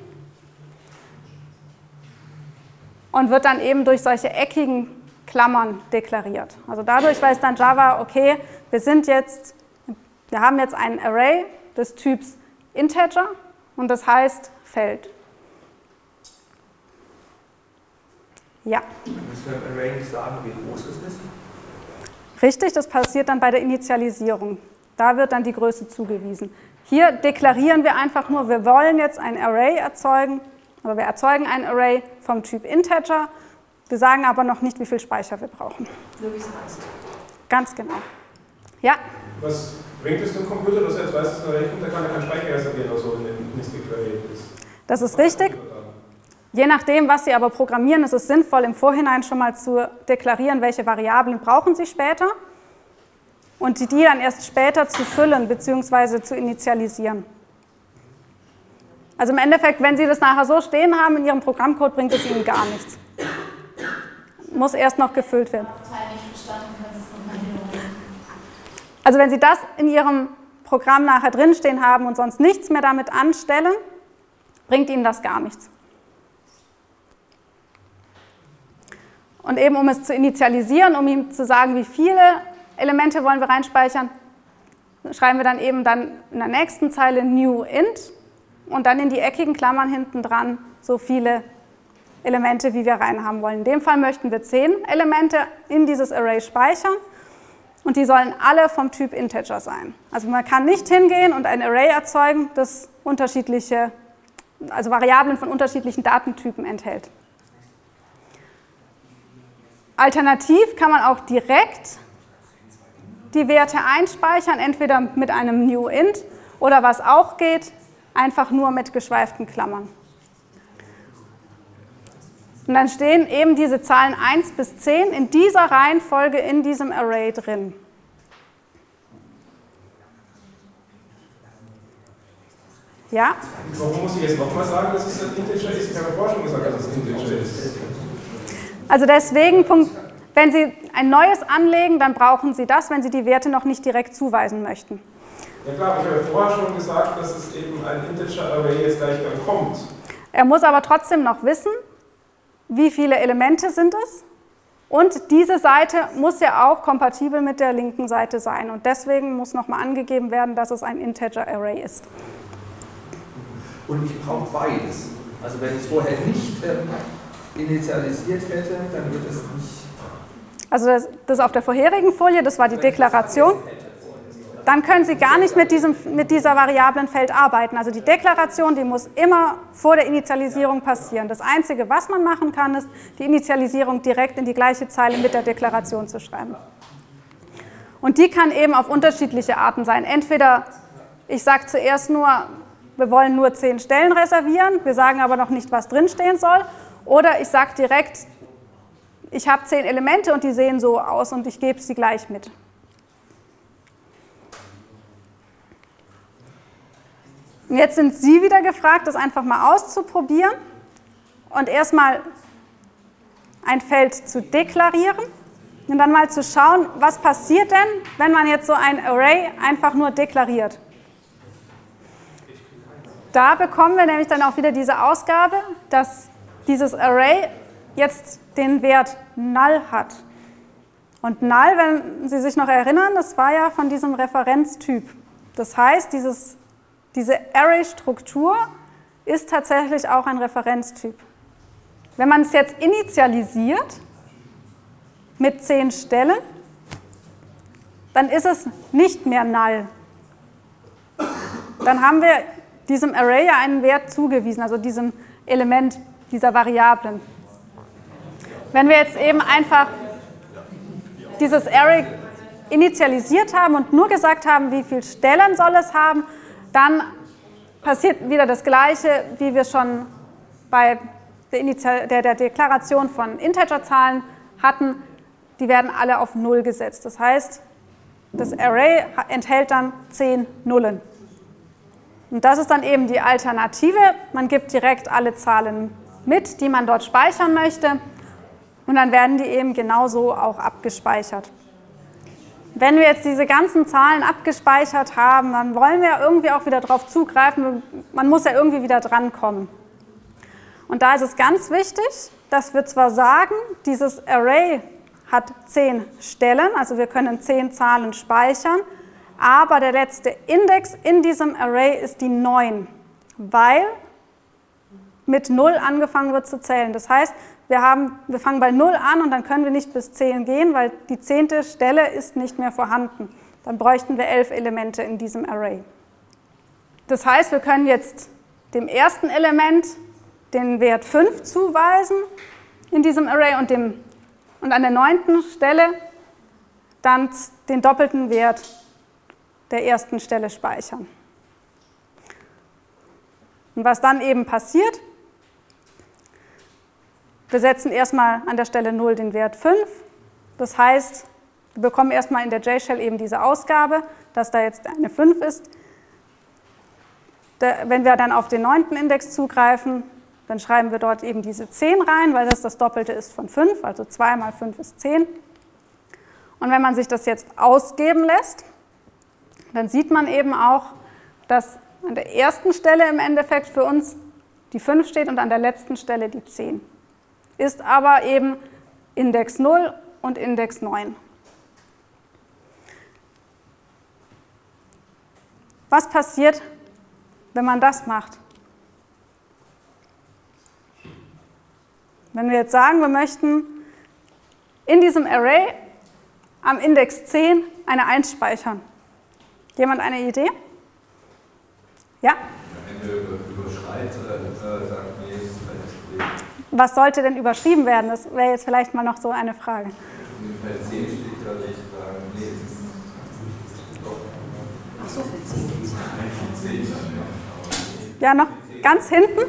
[SPEAKER 1] und wird dann eben durch solche eckigen Klammern deklariert. Also dadurch weiß dann Java, okay, wir haben jetzt ein Array des Typs Integer und das heißt Feld. Ja.
[SPEAKER 5] Müssen wir im Array nicht sagen, wie groß es ist?
[SPEAKER 1] Richtig, das passiert dann bei der Initialisierung. Da wird dann die Größe zugewiesen. Hier deklarieren wir einfach nur, wir wollen jetzt ein Array erzeugen, oder wir erzeugen ein Array vom Typ Integer. Wir sagen aber noch nicht, wie viel Speicher wir brauchen.
[SPEAKER 4] Nur wie es heißt.
[SPEAKER 1] Ganz genau. Ja?
[SPEAKER 6] Was bringt es dem Computer, dass er jetzt weiß, dass ein Array kommt, der kann ja keinen Speicher reservieren oder so, wenn ein Mystic Array ist?
[SPEAKER 1] Das ist richtig. Je nachdem, was Sie aber programmieren, ist es sinnvoll, im Vorhinein schon mal zu deklarieren, welche Variablen brauchen Sie später und die dann erst später zu füllen bzw. zu initialisieren. Also im Endeffekt, wenn Sie das nachher so stehen haben in Ihrem Programmcode, bringt es Ihnen gar nichts. Muss erst noch gefüllt werden. Also wenn Sie das in Ihrem Programm nachher drinstehen haben und sonst nichts mehr damit anstellen, bringt Ihnen das gar nichts. Und eben um es zu initialisieren, um ihm zu sagen, wie viele Elemente wollen wir reinspeichern, schreiben wir dann eben in der nächsten Zeile new int und dann in die eckigen Klammern hinten dran so viele Elemente, wie wir reinhaben wollen. In dem Fall möchten wir 10 Elemente in dieses Array speichern und die sollen alle vom Typ Integer sein. Also man kann nicht hingehen und ein Array erzeugen, das Variablen von unterschiedlichen Datentypen enthält. Alternativ kann man auch direkt die Werte einspeichern, entweder mit einem NewInt oder was auch geht, einfach nur mit geschweiften Klammern. Und dann stehen eben diese Zahlen 1 bis 10 in dieser Reihenfolge in diesem Array drin. Ja?
[SPEAKER 6] Warum muss ich jetzt nochmal sagen, dass es ein Integer ist? Ich habe ja vorher schon gesagt, dass es ein Integer ist.
[SPEAKER 1] Also deswegen, wenn Sie ein neues anlegen, dann brauchen Sie das, wenn Sie die Werte noch nicht direkt zuweisen möchten.
[SPEAKER 6] Ja klar, aber ich habe ja vorher schon gesagt, dass es eben ein Integer-Array jetzt gleich dann kommt.
[SPEAKER 1] Er muss aber trotzdem noch wissen, wie viele Elemente sind es. Und diese Seite muss ja auch kompatibel mit der linken Seite sein. Und deswegen muss nochmal angegeben werden, dass es ein Integer-Array ist.
[SPEAKER 5] Und ich brauche beides. Also wenn ich es vorher nicht initialisiert hätte, dann wird es nicht...
[SPEAKER 1] Also das auf der vorherigen Folie, das war die Deklaration. Dann können Sie gar nicht mit dieser Variablenfeld arbeiten. Also die Deklaration, die muss immer vor der Initialisierung passieren. Das Einzige, was man machen kann, ist, die Initialisierung direkt in die gleiche Zeile mit der Deklaration zu schreiben. Und die kann eben auf unterschiedliche Arten sein. Entweder ich sage zuerst nur, wir wollen nur 10 Stellen reservieren, wir sagen aber noch nicht, was drinstehen soll. Oder ich sage direkt, ich habe 10 Elemente und die sehen so aus und ich gebe sie gleich mit. Und jetzt sind Sie wieder gefragt, das einfach mal auszuprobieren und erstmal ein Feld zu deklarieren und dann mal zu schauen, was passiert denn, wenn man jetzt so ein Array einfach nur deklariert. Da bekommen wir nämlich dann auch wieder diese Ausgabe, dass dieses Array jetzt den Wert Null hat. Und Null, wenn Sie sich noch erinnern, das war ja von diesem Referenztyp. Das heißt, diese Array-Struktur ist tatsächlich auch ein Referenztyp. Wenn man es jetzt initialisiert mit 10 Stellen, dann ist es nicht mehr Null. Dann haben wir diesem Array ja einen Wert zugewiesen, also diesem Element dieser Variablen. Wenn wir jetzt eben einfach dieses Array initialisiert haben und nur gesagt haben, wie viele Stellen soll es haben, dann passiert wieder das Gleiche, wie wir schon bei der Deklaration von Integerzahlen hatten. Die werden alle auf 0 gesetzt. Das heißt, das Array enthält dann 10 Nullen. Und das ist dann eben die Alternative. Man gibt direkt alle Zahlen mit, die man dort speichern möchte. Und dann werden die eben genauso auch abgespeichert. Wenn wir jetzt diese ganzen Zahlen abgespeichert haben, dann wollen wir irgendwie auch wieder darauf zugreifen. Man muss ja irgendwie wieder drankommen. Und da ist es ganz wichtig, dass wir zwar sagen, dieses Array hat 10 Stellen, also wir können 10 Zahlen speichern, aber der letzte Index in diesem Array ist die 9, weil mit 0 angefangen wird zu zählen. Das heißt, wir fangen bei 0 an und dann können wir nicht bis 10 gehen, weil die 10. Stelle ist nicht mehr vorhanden. Dann bräuchten wir 11 Elemente in diesem Array. Das heißt, wir können jetzt dem ersten Element den Wert 5 zuweisen in diesem Array und an der 9. Stelle dann den doppelten Wert der ersten Stelle speichern. Und was dann eben passiert, wir setzen erstmal an der Stelle 0 den Wert 5. Das heißt, wir bekommen erstmal in der JShell eben diese Ausgabe, dass da jetzt eine 5 ist. Wenn wir dann auf den 9. Index zugreifen, dann schreiben wir dort eben diese 10 rein, weil das Doppelte ist von 5, also 2 mal 5 ist 10. Und wenn man sich das jetzt ausgeben lässt, dann sieht man eben auch, dass an der ersten Stelle im Endeffekt für uns die 5 steht und an der letzten Stelle die 10. Ist aber eben Index 0 und Index 9. Was passiert, wenn man das macht? Wenn wir jetzt sagen, wir möchten in diesem Array am Index 10 eine 1 speichern. Jemand eine Idee? Ja?
[SPEAKER 7] Wenn wir überschreibt oder sagt, nee, ist vielleicht
[SPEAKER 1] Was sollte denn überschrieben werden? Das wäre jetzt vielleicht mal noch so eine Frage.
[SPEAKER 7] in Feld 10 steht da nicht, nee, es ist
[SPEAKER 4] so viel 10 gibt es
[SPEAKER 1] Ja, noch ganz hinten.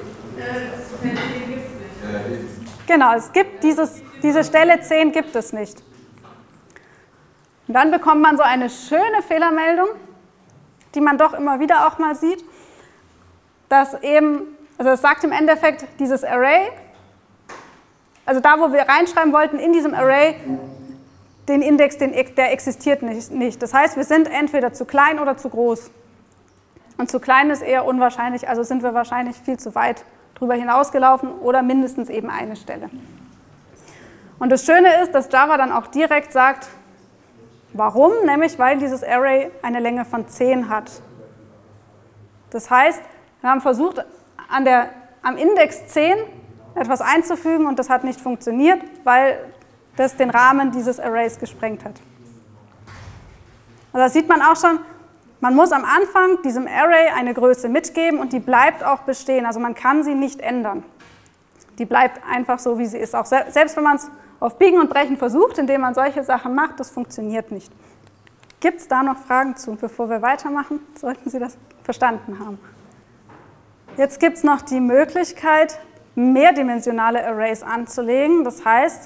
[SPEAKER 1] Genau, es gibt diese Stelle 10 gibt es nicht. Und dann bekommt man so eine schöne Fehlermeldung, die man doch immer wieder auch mal sieht, dass eben, also es sagt im Endeffekt, dieses Array, also da, wo wir reinschreiben wollten, in diesem Array, den Index, der existiert nicht. Das heißt, wir sind entweder zu klein oder zu groß. Und zu klein ist eher unwahrscheinlich, also sind wir wahrscheinlich viel zu weit drüber hinausgelaufen oder mindestens eben eine Stelle. Und das Schöne ist, dass Java dann auch direkt sagt, warum? Nämlich, weil dieses Array eine Länge von 10 hat. Das heißt, wir haben versucht, am Index 10 etwas einzufügen und das hat nicht funktioniert, weil das den Rahmen dieses Arrays gesprengt hat. Also das sieht man auch schon, man muss am Anfang diesem Array eine Größe mitgeben und die bleibt auch bestehen, also man kann sie nicht ändern. Die bleibt einfach so, wie sie ist. Auch selbst wenn man es auf Biegen und Brechen versucht, indem man solche Sachen macht, das funktioniert nicht. Gibt es da noch Fragen zu, bevor wir weitermachen? Sollten Sie das verstanden haben. Jetzt gibt es noch die Möglichkeit, mehrdimensionale Arrays anzulegen. Das heißt,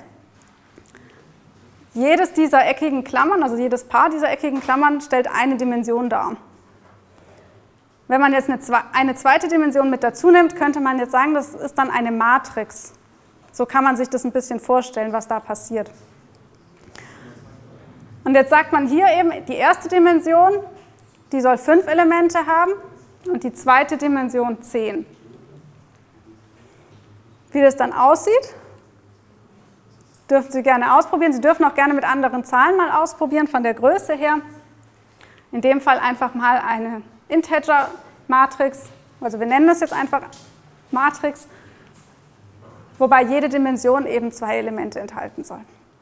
[SPEAKER 1] jedes dieser eckigen Klammern, also jedes Paar dieser eckigen Klammern, stellt eine Dimension dar. Wenn man jetzt eine zweite Dimension mit dazu nimmt, könnte man jetzt sagen, das ist dann eine Matrix. So kann man sich das ein bisschen vorstellen, was da passiert. Und jetzt sagt man hier eben, die erste Dimension, die soll 5 Elemente haben und die zweite Dimension 10. Wie das dann aussieht, dürfen Sie gerne ausprobieren. Sie dürfen auch gerne mit anderen Zahlen mal ausprobieren, von der Größe her. In dem Fall einfach mal eine Integer-Matrix, also wir nennen das jetzt einfach Matrix, wobei jede Dimension eben 2 Elemente enthalten soll.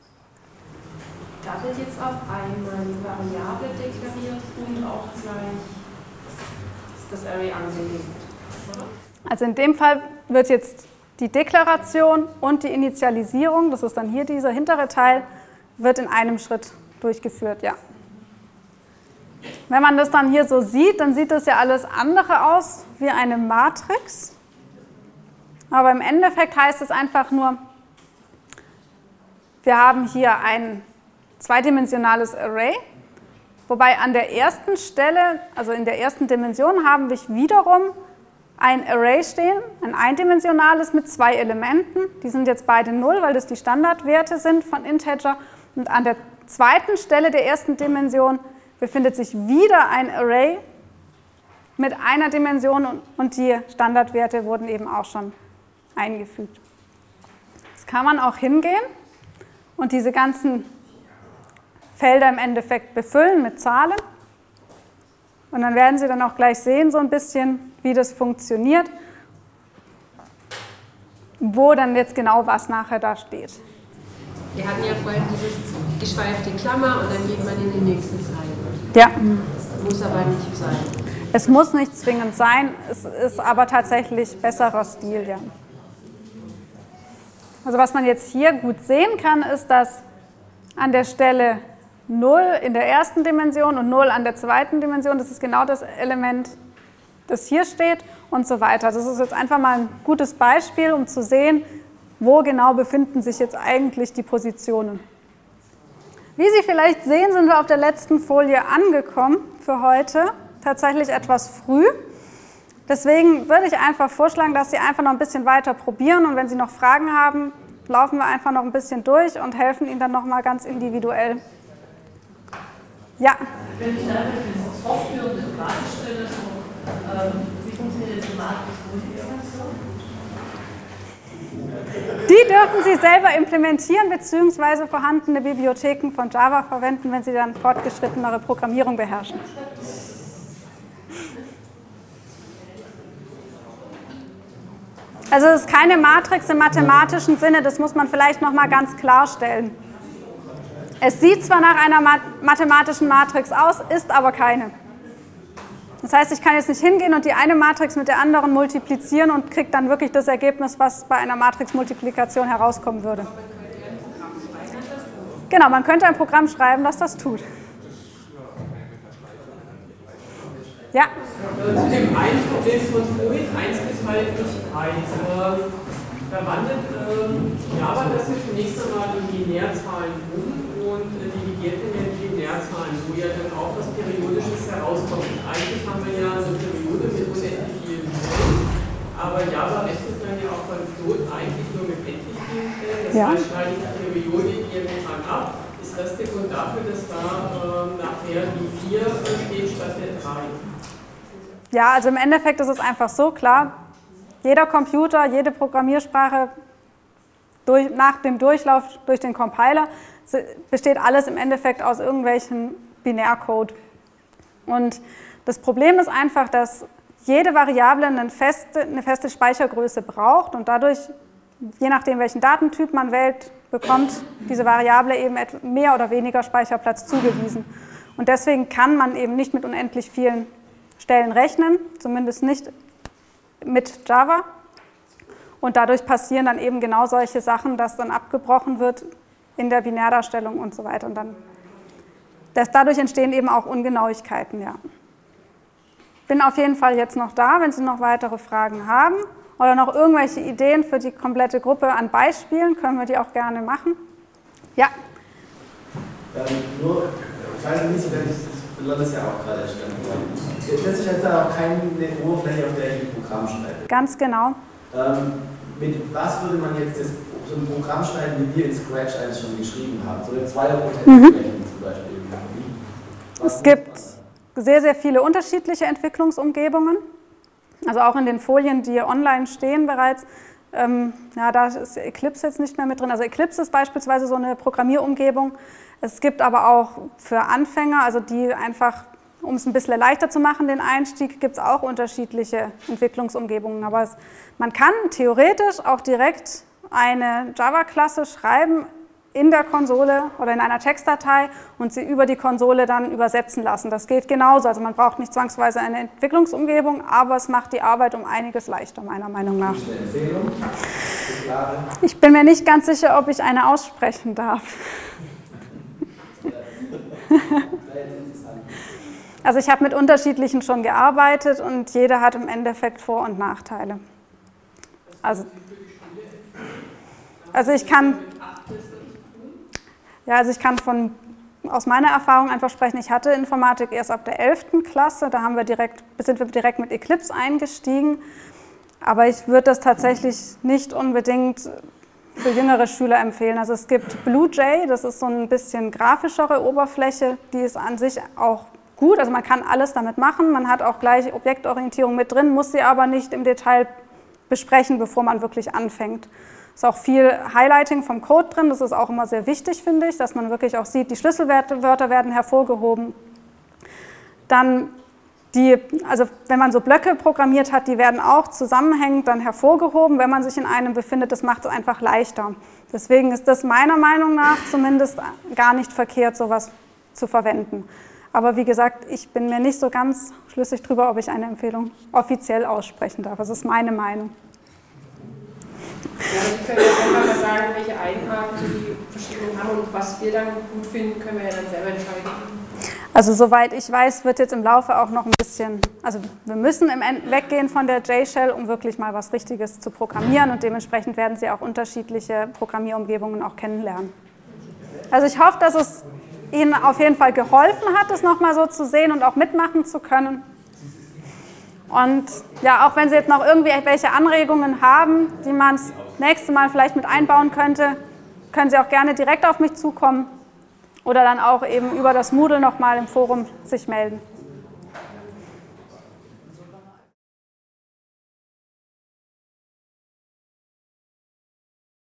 [SPEAKER 4] Da wird jetzt auf einmal die Variable deklariert und auch gleich das Array angelegt, oder?
[SPEAKER 1] Also in dem Fall wird jetzt die Deklaration und die Initialisierung, das ist dann hier dieser hintere Teil, wird in einem Schritt durchgeführt, ja. Wenn man das dann hier so sieht, dann sieht das ja alles andere aus wie eine Matrix. Aber im Endeffekt heißt es einfach nur, wir haben hier ein zweidimensionales Array, wobei an der ersten Stelle, also in der ersten Dimension, haben wir wiederum ein Array stehen, ein eindimensionales mit 2 Elementen. Die sind jetzt beide 0, weil das die Standardwerte sind von Integer. Und an der zweiten Stelle der ersten Dimension befindet sich wieder ein Array mit einer Dimension und die Standardwerte wurden eben auch schon eingefügt. Jetzt kann man auch hingehen und diese ganzen Felder im Endeffekt befüllen mit Zahlen. Und dann werden Sie dann auch gleich sehen, so ein bisschen, wie das funktioniert, wo dann jetzt genau was nachher da steht.
[SPEAKER 4] Wir hatten ja vorhin dieses geschweifte Klammer und dann geht man in die nächste Zeile.
[SPEAKER 1] Ja.
[SPEAKER 4] Muss aber nicht sein.
[SPEAKER 1] Es muss nicht zwingend sein, es ist aber tatsächlich besserer Stil, ja. Also was man jetzt hier gut sehen kann, ist, dass an der Stelle 0 in der ersten Dimension und 0 an der zweiten Dimension, das ist genau das Element, das hier steht und so weiter. Das ist jetzt einfach mal ein gutes Beispiel, um zu sehen, wo genau befinden sich jetzt eigentlich die Positionen. Wie Sie vielleicht sehen, sind wir auf der letzten Folie angekommen für heute, tatsächlich etwas früh. Deswegen würde ich einfach vorschlagen, dass Sie einfach noch ein bisschen weiter probieren und wenn Sie noch Fragen haben, laufen wir einfach noch ein bisschen durch und helfen Ihnen dann nochmal ganz individuell. Ja?
[SPEAKER 2] Wenn ich da eine fortführende Frage stelle, wie funktioniert die Matrix-Multiplikation?
[SPEAKER 1] Die dürfen Sie selber implementieren bzw. vorhandene Bibliotheken von Java verwenden, wenn Sie dann fortgeschrittenere Programmierung beherrschen. Also es ist keine Matrix im mathematischen Sinne, das muss man vielleicht noch mal ganz klarstellen. Es sieht zwar nach einer mathematischen Matrix aus, ist aber keine. Das heißt, ich kann jetzt nicht hingehen und die eine Matrix mit der anderen multiplizieren und kriege dann wirklich das Ergebnis, was bei einer Matrixmultiplikation herauskommen würde. Genau, man könnte ein Programm schreiben, das das tut. Ja.
[SPEAKER 8] Zu dem einen Problem von Fluid 1 geteilt durch 3. Da wandelt Java das jetzt zunächst einmal in Binärzahlen und delegiert in den Binärzahlen, wo ja dann auch was Periodisches herauskommt. Und eigentlich haben wir ja eine Periode mit unendlich vielen Stellen, aber Java rechnet dann ja auch beim Float eigentlich nur mit endlich vielen Stellen. Das heißt, schneidet die Periode irgendwann ab. Ist das der Grund dafür, dass da nachher die 4 steht statt der 3?
[SPEAKER 1] Ja, also im Endeffekt ist es einfach so, klar, jeder Computer, jede Programmiersprache nach dem Durchlauf durch den Compiler besteht alles im Endeffekt aus irgendwelchen Binärcode. Und das Problem ist einfach, dass jede Variable eine feste Speichergröße braucht und dadurch, je nachdem welchen Datentyp man wählt, bekommt diese Variable eben mehr oder weniger Speicherplatz zugewiesen. Und deswegen kann man eben nicht mit unendlich vielen Stellen rechnen, zumindest nicht mit Java. Und dadurch passieren dann eben genau solche Sachen, dass dann abgebrochen wird in der Binärdarstellung und so weiter. Und dann, dadurch entstehen eben auch Ungenauigkeiten. Ja. Bin auf jeden Fall jetzt noch da, wenn Sie noch weitere Fragen haben oder noch irgendwelche Ideen für die komplette Gruppe an Beispielen, können wir die auch gerne machen. Ja?
[SPEAKER 9] Nur, ich weiß nicht, Lotte ist ja auch gerade erstellt worden. Letztlich hat da auch keine Oberfläche, auf der ich ein Programm schreibe.
[SPEAKER 1] Ganz genau.
[SPEAKER 9] Mit was würde man jetzt so ein Programm schreiben, wie wir in Scratch eigentlich schon geschrieben haben? So eine 2er-Prozent-Flächen zum Beispiel.
[SPEAKER 1] Es gibt sehr, sehr viele unterschiedliche Entwicklungsumgebungen. Also auch in den Folien, die online stehen bereits. Ja, da ist Eclipse jetzt nicht mehr mit drin. Also Eclipse ist beispielsweise so eine Programmierumgebung. Es gibt aber auch für Anfänger, also die einfach, um es ein bisschen leichter zu machen, den Einstieg, gibt es auch unterschiedliche Entwicklungsumgebungen. Aber man kann theoretisch auch direkt eine Java-Klasse schreiben in der Konsole oder in einer Textdatei und sie über die Konsole dann übersetzen lassen. Das geht genauso. Also man braucht nicht zwangsweise eine Entwicklungsumgebung, aber es macht die Arbeit um einiges leichter, meiner Meinung nach.
[SPEAKER 9] Eine Empfehlung?
[SPEAKER 1] Ich bin mir nicht ganz sicher, ob ich eine aussprechen darf. Also ich habe mit unterschiedlichen schon gearbeitet und jeder hat im Endeffekt Vor- und Nachteile. Also ich kann aus meiner Erfahrung einfach sprechen. Ich hatte Informatik erst ab der 11. Klasse, da sind wir direkt mit Eclipse eingestiegen. Aber ich würde das tatsächlich nicht unbedingt für jüngere Schüler empfehlen. Also es gibt BlueJ, das ist so ein bisschen grafischere Oberfläche, die ist an sich auch gut. Also man kann alles damit machen, man hat auch gleich Objektorientierung mit drin, muss sie aber nicht im Detail besprechen, bevor man wirklich anfängt. Es ist auch viel Highlighting vom Code drin, das ist auch immer sehr wichtig, finde ich, dass man wirklich auch sieht, die Schlüsselwörter werden hervorgehoben. Dann also wenn man so Blöcke programmiert hat, die werden auch zusammenhängend dann hervorgehoben, wenn man sich in einem befindet, das macht es einfach leichter. Deswegen ist das meiner Meinung nach zumindest gar nicht verkehrt, sowas zu verwenden. Aber wie gesagt, ich bin mir nicht so ganz schlüssig darüber, ob ich eine Empfehlung offiziell aussprechen darf. Das ist meine Meinung.
[SPEAKER 4] Ja, wir können ja einfach mal sagen, welche Eigenarten die verschiedenen haben und was wir dann gut finden, können wir ja dann selber entscheiden.
[SPEAKER 1] Also soweit ich weiß, wird jetzt im Laufe auch noch ein bisschen, also wir müssen weggehen von der J-Shell, um wirklich mal was Richtiges zu programmieren und dementsprechend werden Sie auch unterschiedliche Programmierumgebungen auch kennenlernen. Also ich hoffe, dass es Ihnen auf jeden Fall geholfen hat, das nochmal so zu sehen und auch mitmachen zu können. Und ja, auch wenn Sie jetzt noch irgendwelche Anregungen haben, die man das nächste Mal vielleicht mit einbauen könnte, können Sie auch gerne direkt auf mich zukommen oder dann auch eben über das Moodle nochmal im Forum sich melden.